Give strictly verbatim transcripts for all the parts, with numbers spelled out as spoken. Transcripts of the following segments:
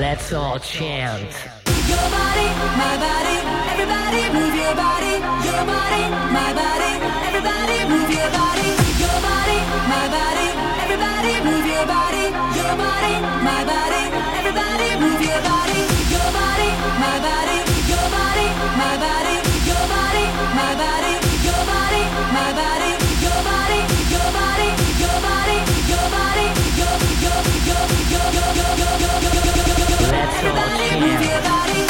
Let's all chant. Your body, my body, everybody move your body. Your body, my body, everybody move your body. Your body, my body, everybody move your body. Your body, my body, everybody move your body. Your body, my body, your body, my body, your body, my body, your body, my body, your body, your body, your body, your body, your your your your your your your your. Let's all chant. Move your body.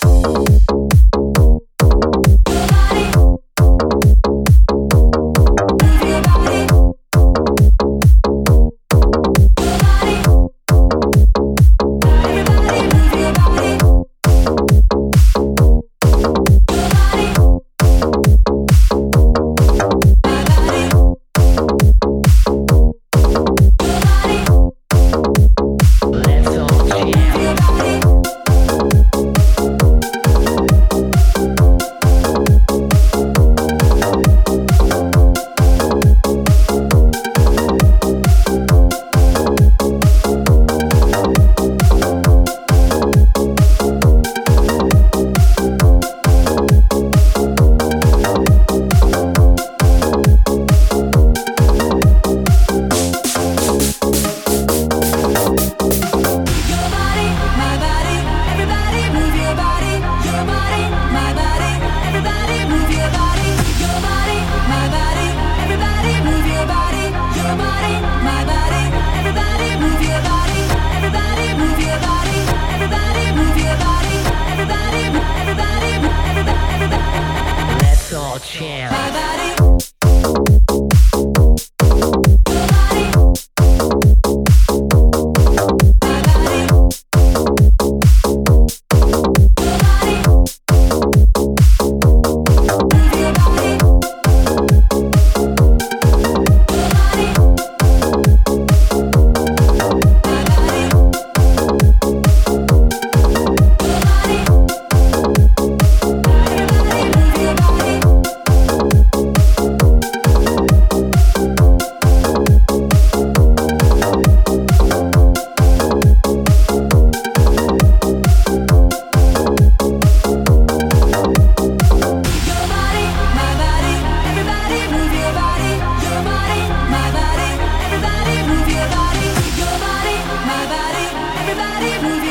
Chant. My body.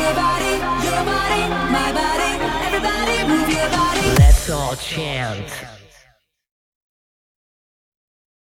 Let's all chant.